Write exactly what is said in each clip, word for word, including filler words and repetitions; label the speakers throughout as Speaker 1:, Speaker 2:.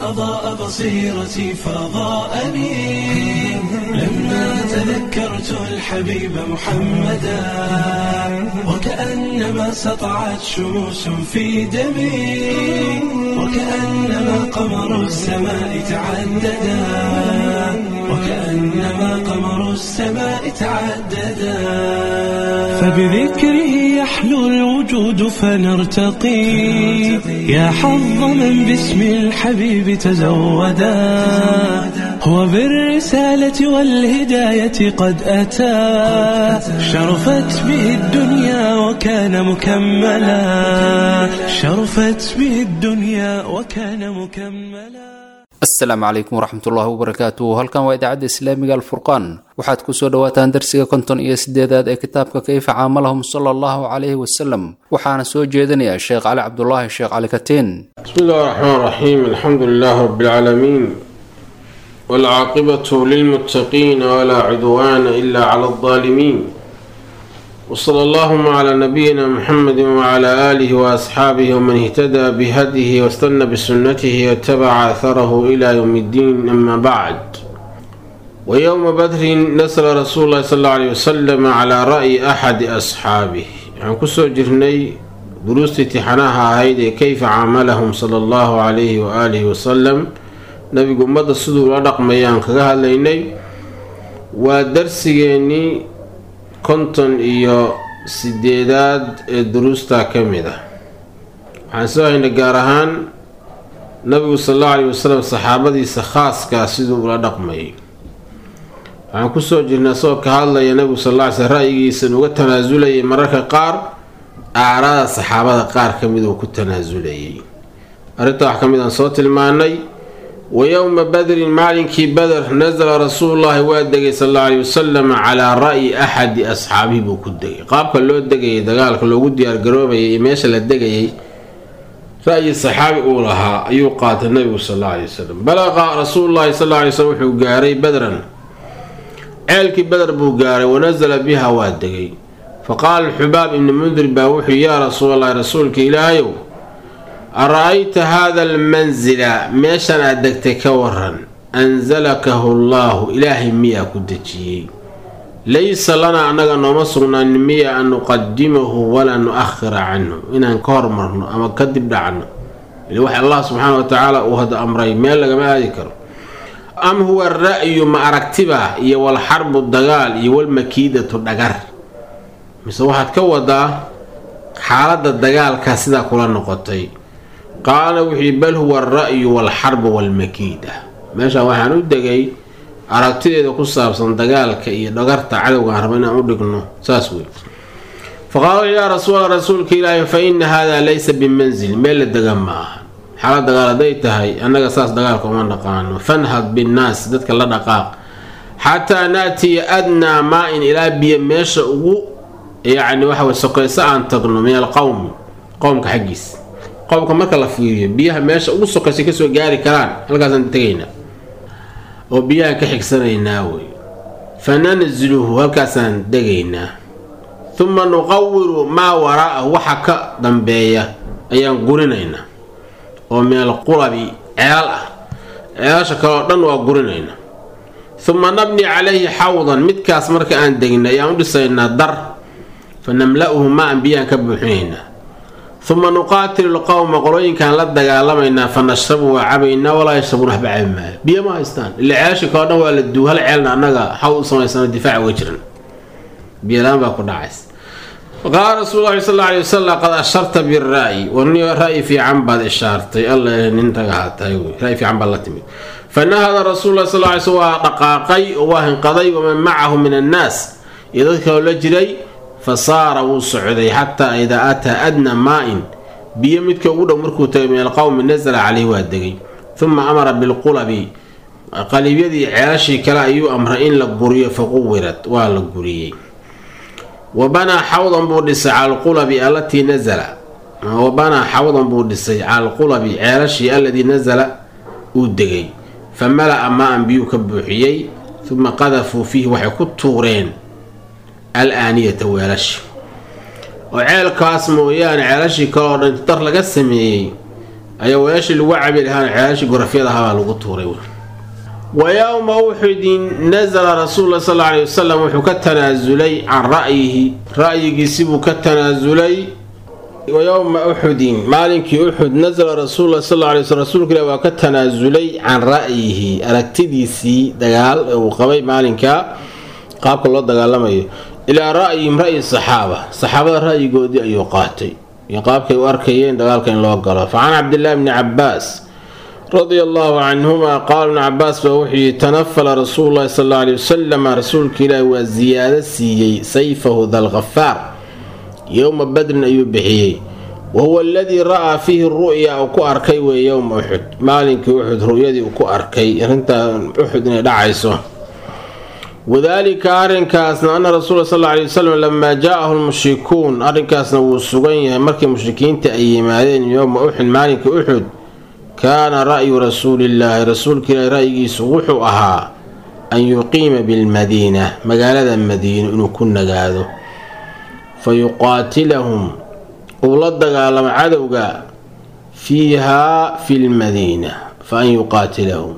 Speaker 1: أضاء بصيرتي فضاءني لما تذكرت الحبيب محمدا وكأنما سطعت شموس في دمي وكأنما قمر السماء تعددا وكأنما قمر السماء تعددا فبذكره يحلو الوجود فنرتقي يا حظ من باسم الحبيب تزودا هو بالرسالة والهداية قد أتى شرفت به الدنيا وكان مكملا شرفت به الدنيا وكان مكملا.
Speaker 2: السلام عليكم ورحمة الله وبركاته. هلكان waa idaacada islaamiga al-Furqan. waxaad ku soo dhawaataan darsiga konton iyo sideedaad ee kitaabka kayfa caamalahum sallallahu alayhi wasallam. waxaana soo jeedinaya Sheekh Ali Abdullah Sheekh Ali Kateen.
Speaker 3: Bismillahir Rahmanir Rahim. Alhamdulillahi Rabbil Alamin. Wal 'aqibatu lil muttaqin wa la 'udwana illa 'alal zalimin. وصلى اللهم على نبينا محمد وعلى آله وأصحابه ومن اهتدى بهديه واستنى بسنته واتبع أثره إلى يوم الدين. أما بعد. ويوم بدر نزل رسول الله صلى الله عليه وسلم على رأي أحد أصحابه. يعني كسو جرني دروس امتحانها هيدي كيف عاملهم صلى الله عليه وآله وسلم. نبي قمد الصدور ودق ميان كغاها ليني ودرسيني konton iyo sideedaad ee duruusta ka mid ah. waxaan soo haynay gaar ahaan nabigu sallallahu alayhi wasallam saxaabadiisa khaaska sidoo ula dhaqmayay. waxaan ku soo jirnaa soo ka hadlaya nabigu sallallahu alayhi wasallam ra'yigiisa uga tanaazulayay mararka qaar aarada saxaabada qaar ka mid oo ku tanaazulayay. arinta wax ka mid aan soo tilmaanay ويوم بدر مالك بدر نزل رسول الله وادغي صلى الله عليه وسلم على رأي أحد أصحابه بكدغي قابك لو دغي دغالك لوغو ديار غروباي ميشا لا دغاي رأي الصحابي اولها ايو قات النبي صلى الله عليه وسلم. بلغ رسول الله صلى الله عليه وسلم وحو غاري بدرا عيلك بدر بو غاري ونزل بها وادغي فقال الحباب بن منذر باوحي يا رسول الله رسولك إلهيو أرأيت هذا المنزل ميشان أدكتك ورن أنزلكه الله إلهي ميا كدتشي ليس لنا أننا نمصرنا ميا أن نقدمه ولا نؤخر عنه إن أنكار مرنا أما كذب عنه اللي وحي الله سبحانه وتعالى وهذا أمري ما لقى ما ذكر أم هو الرأي ما أركتبه يوال الحرب الدجال يوال مكيدة الدجار مثل واحد كودا حالة الدجال كاسدا كل نقطي قال وحي بل هو الرأي والحرب والمكيدة ماشا waxaan u dagay aragtideeda ku saabsan dagaalka iyo dhagarta cadawga harbana u dhigno saas weey. فقال يا رسول رسولك إلهي فإن هذا ليس بمنزل ميل دغما حال دغالدي tahay anaga saas dagaalka uma naqaano fanhad بالناس dadka la dhaqaaq حتى ناتي أدنى ماء إلى بي meesha ugu يعني waxa way sokaysa aan tagno meel qowm qowmka xagiis qowmka marka la fiiriyo biyaha meesha ugu sokaysa ka soo gaari karaan halkaas aan tagayna oo biyaha ka xigsanayna way fananziluhu halkaas aan dagayna thumma nuqawwiru ma waraa waxa ka dambeeya ayaan gurinayna oo meel qulabi ceel ah ceelasha kale dhan waa gurinayna thumma nabni alayhi hawdan midkaas marka aan dagayna ayaan u dhisaynaa dar fanamla'uhu ma an biyaha ka buuxinayna ثم نقاتل القوم قروين كان لا دغالمينا فنشربوا وعبينا ولا يشربون حبا عما بيا ما هيستان اللي عاش كودن waa la duu hal ceelna anaga xaw sameeysan difaac wajran بيلان با ku dhacays. وقال رسول الله صلى الله عليه وسلم قد أشرت بالرأي وني رأي في عنباد إشارتي الله ننتقى هاتاي رأي في عنباد لتمي فنهض رسول الله صلى الله عليه وسلم دقاقي وواهن قضي ومن معه من الناس يذكر لجري فصار وصعدي حتى إذا أتى أدنى ماء بيمتك ودا مركو من القوم نزل عليه وادقي ثم أمر بالقلب قال يدي عاشي كلا أيو أمرين للقرية فقورت والقرية وبنى حوضا بودس على القلب التي نزل وبنى حوضا بودس على القلب عاشي الذي نزل ودقي فملأ ماء بيكبحيي ثم قذفوا فيه وحكوا الطورين الآنية ويلش وعيل كاسمو يعني عيلشي كورن تطر لقى السمي ayaa weeshi lagu cabi lahaan ceelasha gorafyada ahaa lagu tuuray. wa yawma uxudin nazala rasuulullah sallallahu alayhi wasallam wuxuu ka tanaasulay can ra'yihi ra'yigiisi buu ka tanaasulay. wa yawma uxudin maalinkii uxud nazala rasuulullah sallallahu alayhi wasallam rasuulka ilaahi waa ka tanaasulay can ra'yihi aragtidiisii dagaal ee uu qabay maalinka qaabka loo dagaalamayo ilaa ra'yihim ra'yi saxaaba saxaabada ra'yigoodii ayuu qaatay iyo qaabkay u arkayeen dagaalka in loo galo. fa can cabdillahi bni cabbaas رضي الله عنهما قال ابن عباس فوحي تنفل رسول الله صلى الله عليه وسلم رسولك إلى وزيادة سيي سيفه ذا الغفار يوم بدر أيوب بحيه وهو الذي رأى فيه الرؤيا أو كأركي ويوم أحد مالك أحد رؤيا أو كأركي أنت أحد دعيسه. وذلك أرنكاس أن رسول الله صلى الله عليه وسلم لما جاءه المشركون أرنكاس وسجين مركي مشركين تأيمين يوم أحد مالك أحد كان رأي رسول الله رسول كلا رأيه سوحو أها أن يقيم بالمدينة مقالة المدينة إنه كنا قادو فيقاتلهم ولدق على عدوغا فيها في المدينة فأن يقاتلهم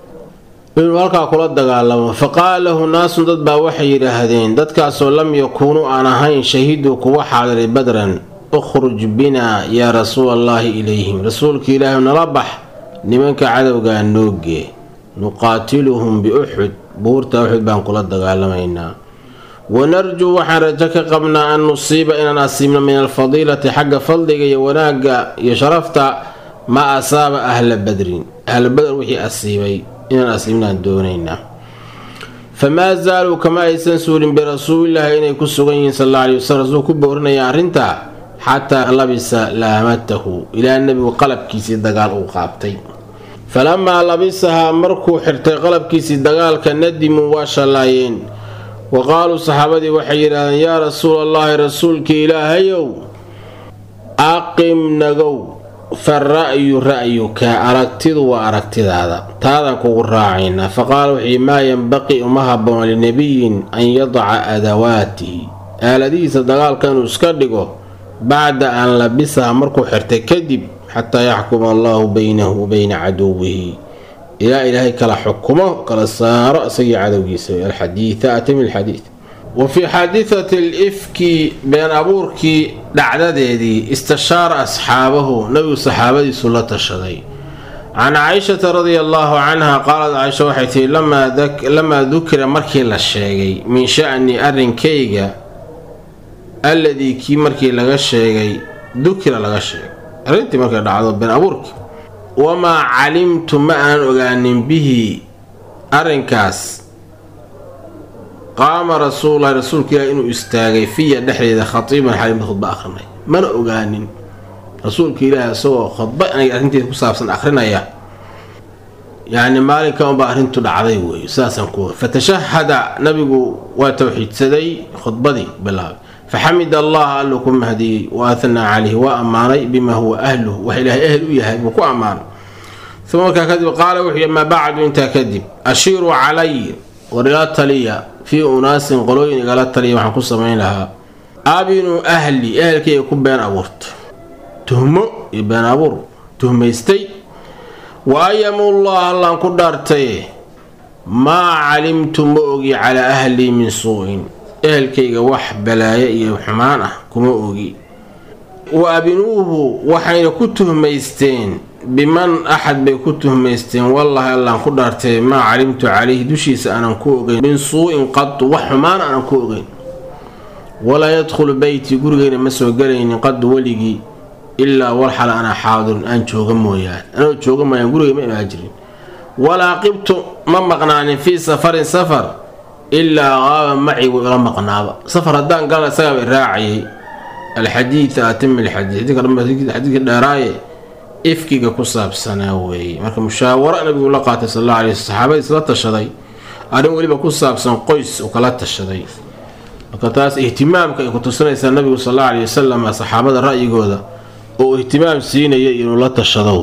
Speaker 3: فقال له ناس ضد وحي لهذين ضد كاسو لم يكونوا أنا هين شهيدوا كوحا بدرا اخرج بنا يا رسول الله إليهم رسولك إله نربح نمنك عدوغا نوغي نقاتلهم بأحد بورتا أحد بانقل الدقالمينا ونرجو وحرجك قبلنا أن نصيب إن نصيبنا من الفضيلة حق فضلك وناقا يشرفت ما أصاب أهل بدر أهل بدر وحي أصيبي إن نصيبنا دونينا. فما زالوا كما يسنسول برسول الله إن يكسوغين صلى الله عليه وسلم رسول كبورنا يا رنتا حتى لبس لامته إلى النبي وقلب كيسي الدقال وقابتي. فلما لبسها مركو حرتي قلب كيسي الدقال كندم واشلايين وقالوا صحابتي وحيرا يا رسول الله رسولك إلهيو أقم نقو فالرأي رأيك أركتد وأركتد هذا هذا كو راعينا. فقالوا ما ينبقي أمهب لنبي أن يضع أدواته آلديس الدقال كانوا اسكردقوا بعد أن لبسها مركو حرتي كذب حتى يحكم الله بينه وبين عدوه إلى إلهي كلا حكمه كلا صار سي عدوه سي الحديث أتم الحديث. وفي حادثة الإفك بين أبورك دعدد دي استشار أصحابه نبي صحابه سلة الشضي. عن عائشة رضي الله عنها قالت عائشة وحيثي لما ذك لما ذكر مركي للشيء من شأن أرن كيجا الذي كي مركي لغشيغي ذكر لغشيغي أرنتي مركي دعوة بين أبورك وما علمت ما أن أغانم به أرنكاس قام رسول الله رسول كلا إنه استاغي في دحري ذا خطيبا حالي خطبة آخرنا من أغانم رسول كلا سوى خطبة أنا أرنتي كسابسا آخرنا يا يعني مالك كان بأرنتو دعضي ويساسا كوه فتشهد نبي وتوحيد سدي خطبة دي بالله. فحمد الله قال لكم هدي وأثنى عليه وأماني بما هو أهله وإله أهله يهب وكو أمان. ثم كذب قال وحي ما بعد انت كذب أشيروا علي وريات لي في أناس قلوين قالت لي وحنكو سمعين لها أبنوا أهلي أهلك يكون بين أبورت تهموا يبين أبور تهم يستي وأيم الله الله قدرتي ما علمتم بؤغي على أهلي من سوء ehelkayga wax balaayo iyo xumaan ah kuma oogi. wa abinuuhu waxayna ku tuhmaysteen biman axad bay ku tuhmaysteen wallahi allaan ku dhaartay maa calimtu calayhi dushiisa aanan ku ogeyn min suu'in qadu wax xumaan aanan ku ogeyn. walaa yadkhulu beyti gurigayna ma soo galaynin qadu weligii ilaa walxal ana xaadirun aan jooga mooyaan anoo jooga mooyaan guriga ma imaan jirin. walaa qibtu ma maqnaanin fii safarin safar إلا غاب معي ولا مقنابة سفر الدان قال سبب الراعي الحديث أتم الحديث حديث حديث الدراية إفكي كصاب سنوي مركب مشاورة النبي لقات صلى الله عليه الصحابة صلاة الشضي أنا ولي بكصاب سن قيس وكلات الشضي وكتاس اهتمام كي كتصنع النبي صلى الله عليه وسلم صحابة الرأي جودا واهتمام سين يلولات الشضور.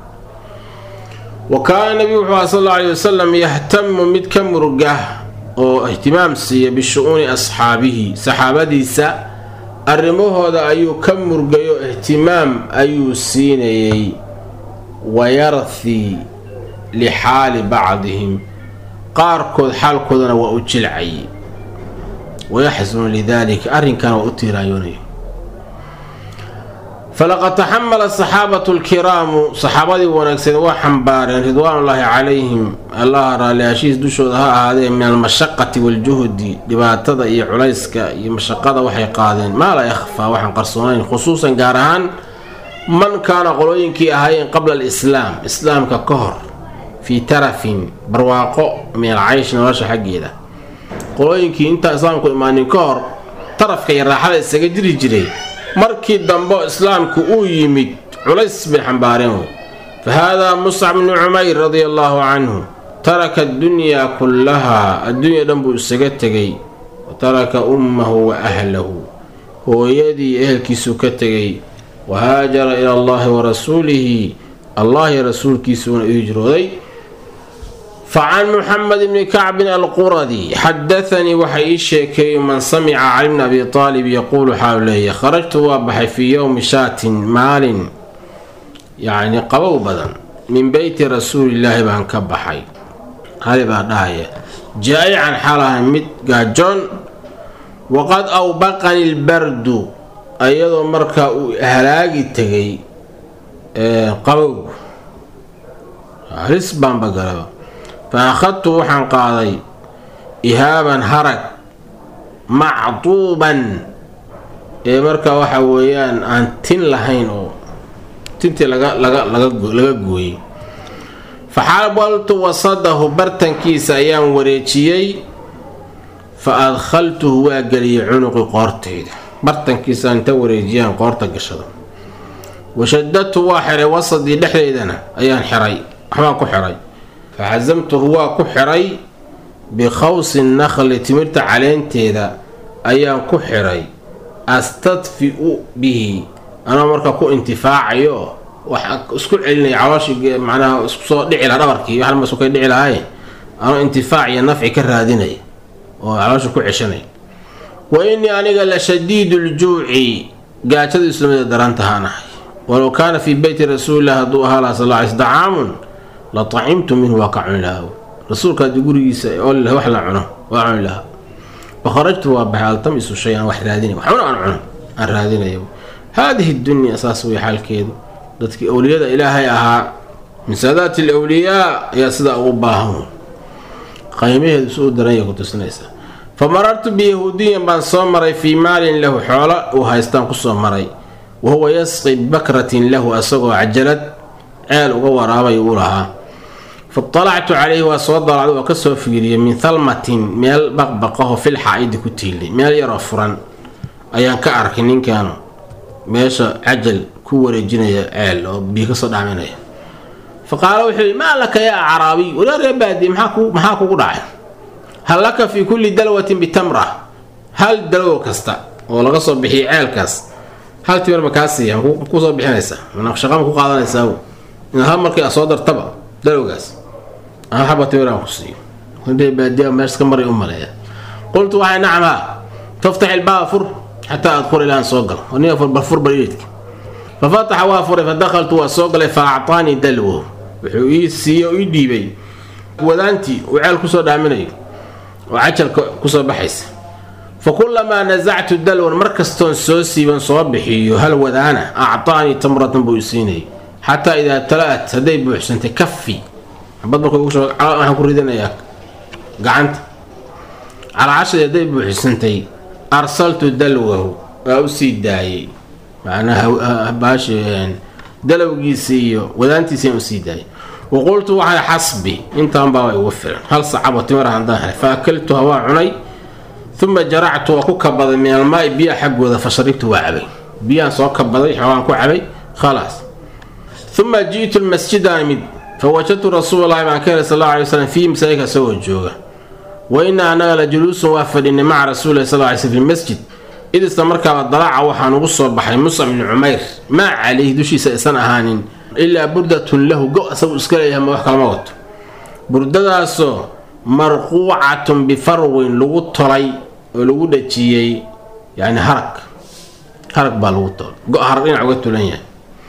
Speaker 3: وكان النبي صلى الله عليه وسلم يهتم متكم رجاه oo ihtimaam siiya bishu'uni asxaabihi saxaabadiisa arrimahooda ayuu ka murgayo ihtimaam ayuu siinayay wayarthi lixaali bacdihim qaarkood xaalkoodana waa u jilcayay wayaxsunu lidaalika arrinkana waa u tiiraayoonaya falaqad taxamala asaxaabatu alkiraamu saxaabadii wanaagsan waa xambaareen ridwaanullaahi calayhim allaha raalliyaashihiis dushooda ha ahaadee min almashaqati waaljuhdi dhibaatada iyo culayska iyo mashaqada waxay qaadeen maa laa yakhfaa waxaan qarsoonayn khusuusan gaar ahaan man kaana qolooyinkii ahaayeen qabla alislaam islaamka ka hor fii tarafin barwaaqo min alcayshi nolosha xaggeeda qolooyinkii intaa islaamku imaanin ka hor tarafka iyo raaxada isaga jiri jiray markii dambe islaamku uu yimid culays bay xambaareen fa haadaa muscab bnu cumayr radia allaahu canhu taraka addunyaa kullahaa adduunya dhan buu isaga tegay wa taraka ummahu wa ahlahu hooyadii ehelkiisuu ka tegay wa haajara ila allahi wa rasuulihi allah iyo rasuulkiisuuna u hijrooday فعن محمد بن كعب القردي حدثني وحي شيكي من سمع علي بن أبي طالب يقول حواليه خرجت وابحي في يوم شاة مال يعني قبو بدن من بيت رسول الله بان كبحي هذه بعد آية جائعا حالها مت جون وقد أوبقني البرد أيضا مركا هلاقي تغي قبو رسبان بقربا فأخذت وحن قاضي إهابا هرق معطوبا إيه مركا وحويان أن تن لهين أو تنتي لغا لغا لغا قوي فحاولت وصده برتن كيس أيام وريتشيي فأدخلته وأقلي عنق قارتي برتن كيس أنت وريتشيان قارتك الشضر وشددته واحد وصدي لحيدنا أيام حري حماكو حري فعزمته هو كحري بخوص النخل تمرت علين تيدا أيام كحري أستطفئ به أنا مركا كو انتفاعيو اسكو علني عواشي معناها اسكو دعي لها ربركي وحال ما سوكي دعي لها أنا انتفاعي نفعي كرهاديني وعواشي كو عشاني وإني أنا لشديد الجوع قاعدة الإسلامية درانتها أنا ولو كان في بيت رسول الله ضوءها لا صلى الله عليه وسلم دعام لطعمت منه وقعن له رسولك يقول يقول له وحلا عنه وعن له فخرجت وابحى التمس شيئا وحراديني وحنا عن عنه الراديني هذه الدنيا أساس حال كيدو ذاتك أولياء إلهي أها من سادات الأولياء يا سيدا أغباهم قيمه سوء درنيا كنت سنيسا فمررت بيهوديا بان صمري في مال له حولا وهايستان قصة مري وهو يسقي بكرة له أسقى عجلت آل وغورابا يقولها فاطلعت عليه وصدر عليه وكسر فيري من ثلمة ميل بقبقه في الحائد كتيلي ميل يرفرا أيان كأركنين كانوا ميشا عجل كوري جنيا آل وبيكسر دعمينيه فقال وحي ما لك يا عربي ولا ربادي محاكو محاكو قرعي هل لك في كل دلوة بتمرة هل دلوة كستا ولا قصر بحي عيل كاس هل تمر مكاسي كوصر بحي نيسا من أخشقام كو قادة نيساو إن هم مركي أصادر طبع دلوة كاس أنا حابة تمرة مكسي هندي بادية ومارس كمري أمالي قلت وحي نعم تفتح الباب فر حتى أدخل إلى أن صوقل وني أفر بفر بريدك ففتح وافر فدخلت وصوقل فأعطاني دلوه وحويسي ويدي بي وذانتي وعيال كسر دامني وعجل كسر بحيس فكلما نزعت الدلو مركز سوسي من صبحي هل وذانا أعطاني تمرة بوسيني حتى إذا تلأت هدي بحسن تكفي بدك يقول أنا كردنا إياك قعنت على عشر يدي بحسنتي أرسلت دلوه أو سيداي معناها باش دلو جيسيو وذانتي سيم سيداي وقلت على حسبي انت انبا يوفر هل صعبة تمر عندها فأكلت هواء عني ثم جرعت وكبض من الماء بيا حق وذا فشربت وعبي بيا سو كبضي حوان كعبي خلاص ثم جئت المسجد أمد فوجدت رسول الله ما كان صلى الله عليه وسلم في مسايك سوى الجوغة وإن أنا لجلوس وافد إن مع رسول الله صلى الله عليه وسلم في المسجد إذ استمرك والضلاع وحان وصل بحي مصعب بن عمير ما عليه دوشي سنة هانين إلا بردة له قوة سوى اسكاليها ما وحكا الموت بردة سو مرقوعة بفرو لغو طري ولغو دجيي يعني هرق هرق بالغو طري قوة هرقين عقدت لنيا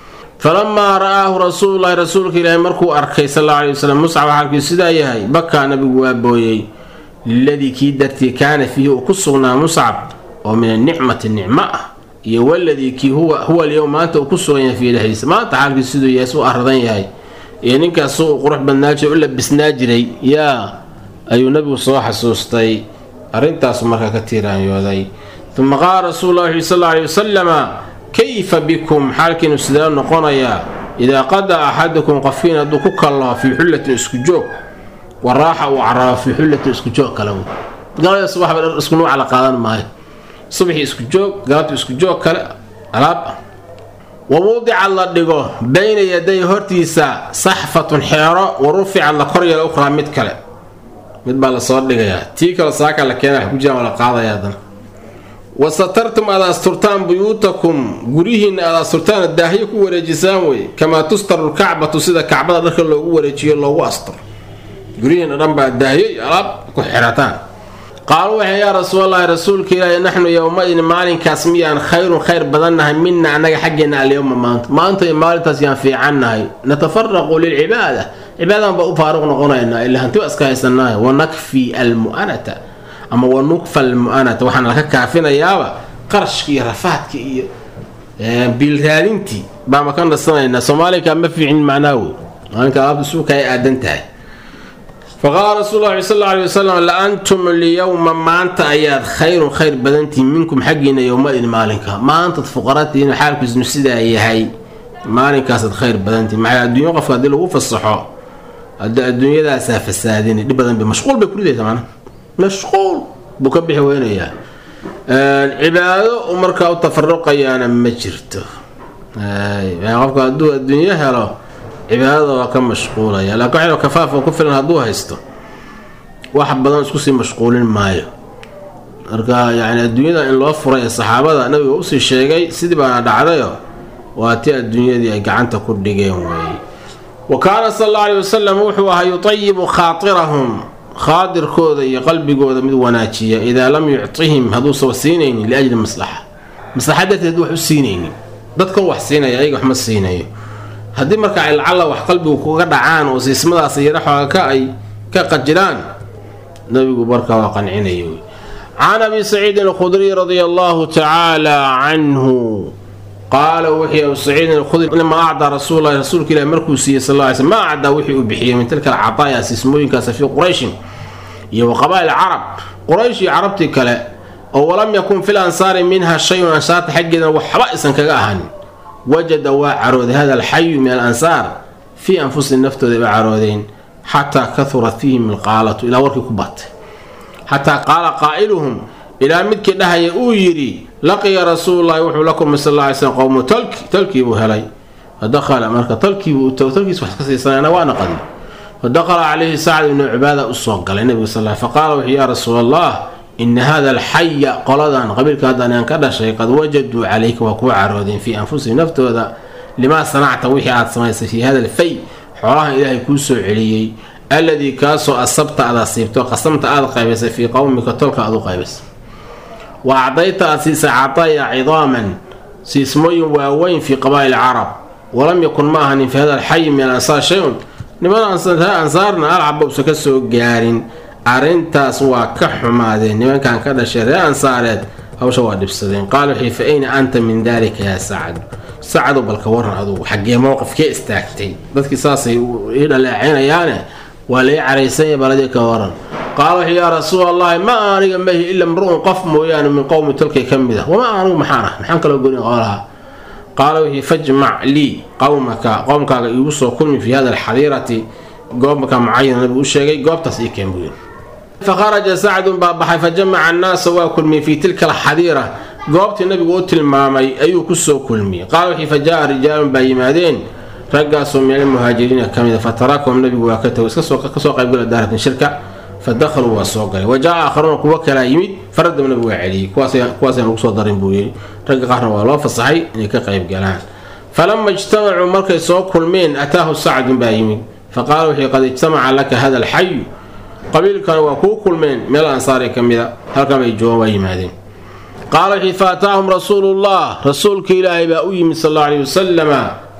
Speaker 3: falamaa ra'aahu rasuululahi rasuulka ilaahi markuu arkay sal alla alay wasalam muscab xaalkii sidaa yahay bakaa nabigu waa booyey liladii kii dartii kaana fiihi uu ku sugnaa muscab oo min anicmati nicmo ah iyo waladii kii huwa huwa alyowm maanta uu ku sugan yahay fii dhexdiisa maanta xaalkii siduu yahay su aradan yahay iyo ninkaas uu qurux badnaa jiray u labisnaa jiray yaa ayuu nabigu soo xasuustay arrintaasu markaa ka tiiraanyooday uma qaala rasuulullahi sal alla alay wasalama kayfa bikum xaalkiinu sidee noqonayaa idaa qadaa axadukum qofkiin hadduu ku kallaho fii xullatin isku joog wa raaxa uu carabo fii xullatin isku joog kale galada subaxba dhar isku nuuca la qaadan maayo subaxii isku joog galabta isku joog kale alaab ah wa wudica la dhigo bayna yaday hortiisa saxfatun xeero wa ruficad la kor yeelo ukhraa mid kale mid baa lasoo dhigayaa tii kale saaka la keena wax ku jiraan waa la qaadaya haddana wasatartum aad asturtaan buyuutakum guryihiinna aad asturtaan daahyo ku wareejisaan wey kamaa tustaru lkacbatu sida kacbada dharka loogu wareejiyo loogu asturo guryihiinna dhan baa daahyo iyo alaab ku xirataan qaaluu waxay yaa rasuulallaahi rasuulka ilaahi naxnu yowma-idin maalinkaas miyaan khayrun khayr badannahay mina annaga xaggeenna alyowma maanta maanta iyo maalintaas yaan fiicannahay natafaraqu lilcibaada cibaadadan baa u faaruq noqonaynaa ilaa hanti waa iska haysanaayo wanakfi almu'anata ama wanukfa almu'anata waxaana laka kaafinayaaba qarashka iyo rafaadka iyo biilraadintii baa ma ka nasanaynaa soomaalikaa ma fiicin macnaa wey maalinka alaabta suuka ay aadan tahay faqaala rasuulu llahi sal alla alay wasalam la antum lyowma maanta ayaad khayrun khayr badantiin minkum xaggiina yowma-idin maalinka maantaad fuqaratihiin xaalkiisnu sidaa yahay maalinkaasaad khayr badantiin maxay adduunyo qofka haddii lagu fasaxo hadda adduunyadaasaa fasaadini dhib badan bay mashquul bay kuridaysa macnaha mashquul buu ka bixi weynayaa cibaado u markaa u tafaruqayaana ma jirto qofka hadduu adduunyo helo cibaadada waa ka mashquulaya laakiin waxay kafaaf oo ku filan hadduu haysto wax badan isku sii mashquulin maayo marka yacni adduunyada in loo furay ee saxaabada nabiga usii sheegay sidii baana dhacdayo waa tii adduunyadii ay gacanta ku dhigeen weeye wa kaana sal alla alay wasalam wuxuu ahaa yutayibu khaatirahum khaadirkooda iyo qalbigooda mid wanaajiya idaa lam yuctihim hadduusa siinaynin liajli maslaxa maslaxa darteed wax u siinaynin dadkan wax siinaya ayaga wax ma siinayo haddii marka ay lacalla wax qalbigu kuga dhacaan oo siismadaas iyo dhaxooga ka ay ka qajiraan nabigu markaa waa qancinayo can abi saciidin alkhudriy radia allahu tacaala canhu qaala wuxuu abu saciidin alkhudri lama acdaa rasuululahi rasuulka ilahi markuu siiyey sal alla alay slm maa acdaa wixii uu bixiyey min tilka alcataaya siismooyinkaasa fii qurayshin iyo wa qabaa'il carab quraysh iyo carabtii kale oo walam yakun fil ansaari minha shayun ansaarta xaggeedana waxba isan kaga ahanin wajada waa carooday hada alxayu min alansaar fii anfusihim naftooda ba caroodeen xataa kahurat fiihim alqaalatu ilaa warkii ku batay xataa qaala qaa'iluhum ilaa midkii dhahaya uu yidhi laqiya rasuululahi wuxuu la kulmay sal alla alay slm qowmu tolki tolkiibuu helay fadakhala marka tolkiibuu utago tolkiis wax ka siisanayna waana qadi fadakhala calayhi sacd ibnu cibaada u soo galay nabiga sal alla faqaala wuxuu yaa rasuula allah ina hada alxaya qoladan qabiilka haddaan aan ka dhashay qad wajaduu calayka waa kuwa caroodeen fii anfusihim naftooda limaa sanacta wixii aad samaysay fii hada alfay xoolahan ilaahay kuu soo celiyey alladii kaasoo asabta aad asiibto qasamta aad qaybaysay fii qowmika tolka aad u qaybaysay wa acdayta aad siisay cataaya cidaaman siismooyin waaweyn fii qabaa'il carab walam yakun ma ahanin fii hada alxayi min alansaar shay-un niman ansaarna alcaba usa ka soo gaarin arrintaas waa ka xumaadeen nimankan ka dhashay reer ansaareed hawsha waa dhibsadeen qaal wixii fa ayna anta min daalika yaa sacad sacadu balka waran adugu xaggee mowqifkee istaagtay dadkii saasay ii dhaleecaynayaane waa lai caraysanya baladii ka waran qaal wixii yaa rasuul allahi ma aniga mahi ila mru'un qof mooyaane min qowmi tolkay ka mid ah wama anigu maxaan ah maxaan kaloo gonin qowlaha qaala wixii fajmac lii qowmaka qowmkaaga iigu soo kulmi fii hada alxadiirati goobka mucayana nabigu u sheegay goobtaas ii keen buyin fakharaja sacdun baa baxay fajamaca annaasa waa kulmiyey fii tilka alxadiira goobtii nabigu u tilmaamay ayuu kusoo kulmiyey qaala wixii fa jaa rijaalun baa yimaadeen raggaasoo min almuhaajiriina ka mida fataraakahum nabigu waa ka tago kasoo qaybgala daaratin shirka fadakhaluu waa soo galay wa jaa aakharuuna kuwa kalaa yimid faradaba nabigu waa celiyey kuwaasaan ugu soo darin buu yidhi ragga qaarna waa loo fasaxay inay ka qayb galaan falama ijtamacuu markay soo kulmeen ataahu sacdun baa yimid faqaala wixii qad ijtamaca laka hada alxayu qabiilkana waa kuu kulmeen meel ansaari ka mida halkan bay joogan waa yimaadeen qaala wixii faataahum rasuulullah rasuulka ilaahay baa u yimid sal alla alay wasalama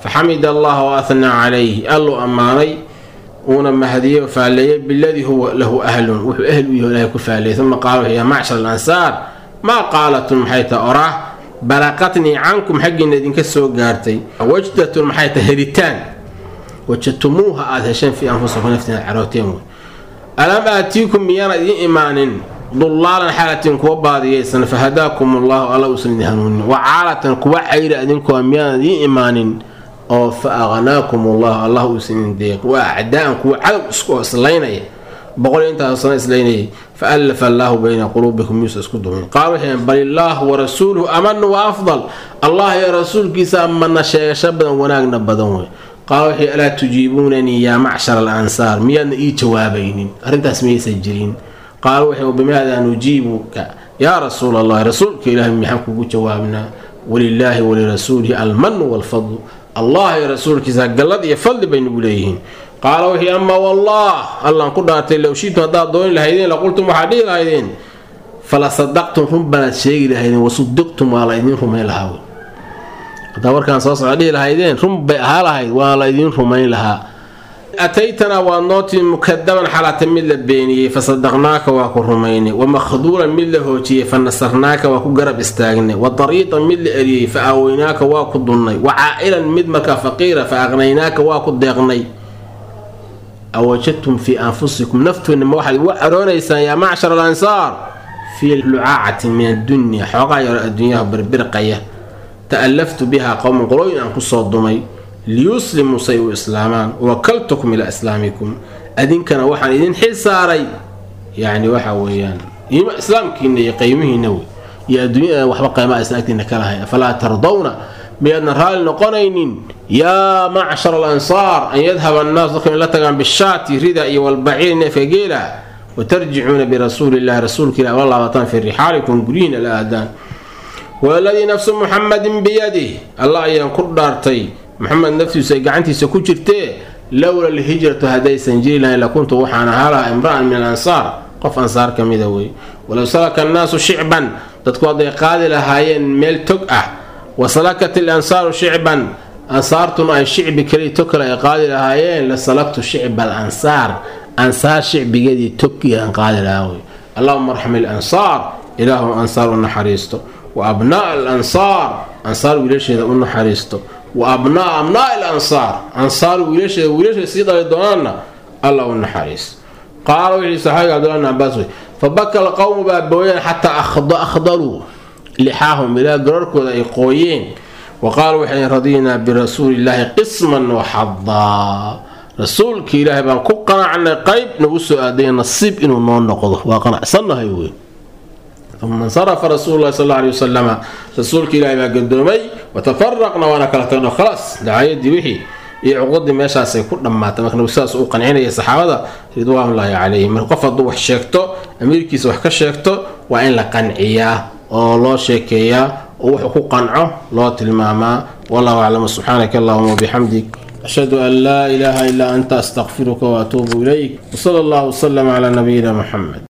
Speaker 3: faxamida allaha wa athnaa calayhi alluu ammaanay uuna mahadiyey oo faalleeyey biladii huwa lahu ahlun wuxuu ahl u yaho ilahay ku faalleeyey uma qaala wuxuu yaa macshar alansaar maa qaalatun maxay taha oraah balaqatnii cankum xaggiina idinka soo gaartay wajdatun maxay taha helitaan wajadtumuuha aada hesheen fii anfusikum naftina carooteen wey alam aatiikum miyaana idiin imaanin dullaalan xaalatin kuwa baadiyaysan fahadaakum allahu alla uusan idin hanuunin wacaalatan kuwa cayra idinkoo miyaana idiin imaanin oo fa aqnaakum allah allah uusan idin deeq waa acdaa'an kuwa cadow isku islaynaya boqol intaas sano islaynayay fa allafa allahu bayna quluubikum yuusa isku dumin qaal waxay bal illahu wa rasuuluhu amanu wa afdal allah ya rasuulkiisa amana sheegasho badan wanaagna badan wey qaal waxay alaa tujiibuunanii yaa macshar alansaar miyaadna ii jawaabaynin arrintaas miyaysan jirin qaal waxay bimaada nujiibuka yaa rasuul allah rasuulka ilaahay maxaan kugu jawaabnaa walilaahi walirasuulihi almanu walfadlu allah ya rasuulkiisa gallad iyo fadli bay nagu leeyihiin qaala wixii ama wallah allaan ku dhaartay low shiitum haddaad dooni lahaydeen laqultum waxaad dhihi lahaydeen fala sadaqtum run banaad sheegi lahaydeen wasudiqtum waa la idiin rumayn lahaa wey haddaa warkaan soo socda dhihi lahaydeen run bay ahaa lahayd waa la idiin rumayn lahaa ataytanaa waad nootimi mukadaban xalaata mid la beeniyey fasadaqnaaka waa ku rumaynay wamakhduulan mid la hoojiyey fa nasarnaaka waa ku garab istaagnay wa dariiqan mid la eriyey fa aaweynaaka waa ku dunnay wa caa'ilan mid markaa faqiira fa aqnaynaaka waa ku deeqnay awajadtum fii anfusikum naftoodna ma waxaad ugu caroonaysaan yaa macshar alansaar fii lucaacatin min addunya xoogaa yaro adduunyaha birbirqaya ta'allaftu bihaa qowman qolooyin aan kusoo dumay liyuslimuu say u islaamaan wakaltukum ilaa islaamikum adinkana waxaan idin xil saaray yacni waxa weeyaan islaamkiina iyo qaymihiina wey iyo adduunyada waxba qayma aysan agtiina ka lahayn afalaa tardawna miyaadna raalli noqonaynin yaa macshar alansaar an yadhaba annaas dadka in la tagaan bishaati rida iyo walbaciiri neefka geela watarjicuuna birasuulillahi rasuulka ilah ula laabataan fii rixaalikum guryihiina la aadaan waladii nafsu muxamadin biyadih allah ayaan ku dhaartay maxamed naftiisu ay gacantiisa ku jirtee lowla alhijratu haddaysan jiri lahayn lakuntu waxaan ahaa lahaa imra'an min alansaar qof ansaar ka mida wey walow salaka annaasu shicban dadku hadday qaadi lahaayeen meel tog ah wasalakat ilansaaru shicban ansaartuna ay shicbi kaliya tog kale ay qaadi lahaayeen la salaktu shicba alansaar ansaar shicbigeedii togkii aan qaadi lahaa wey allahuma arxam ilansaar ilaahu ansaar u naxariisto wa abnaa'a alansaar ansaar wiilasheeda u naxariisto wa abnaa'a abnaa'i alansaar ansaar wiilasheeda wiilasheeda sii dhali doonaanna allah u naxariisto qaala wixii saxaabiga cabdullahi ibn cabbaas wey fabaka alqawmu baa booyeen xataa akhdaruu lixaahum ilaa gararkooda ay qooyeen wa qaaluu waxay radiinaa birasuulillaahi qisman wa xadaa rasuulkii ilaahay baan ku qanacnay qayb nagu soo aaday nasiib inuu noo noqdo waa qanacsannahay wey uma insarafa rasuulu llahi sal alla alay wasalama rasuulkii ilaahay baa gadoomay watafaraqna waana kala tagno khalaas dacaayadii wixii iyo cuqdadii meeshaasay ku dhammaatay marka nabigu sidaas uu qancinaya saxaabada ridwaanullaahi calayhim marka qof hadduu wax sheegto amiirkiisa wax ka sheegto waa in la qanciyaa oo loo sheekeeyaa oo wuxuu ku qanco loo tilmaamaa wallahu aclam subxaanaka allahuma wabixamdik ashhadu an laa ilaaha illaa anta astaqfiruka waatuubu ilayk wsala allahu wasalama calaa nabiyina muxamed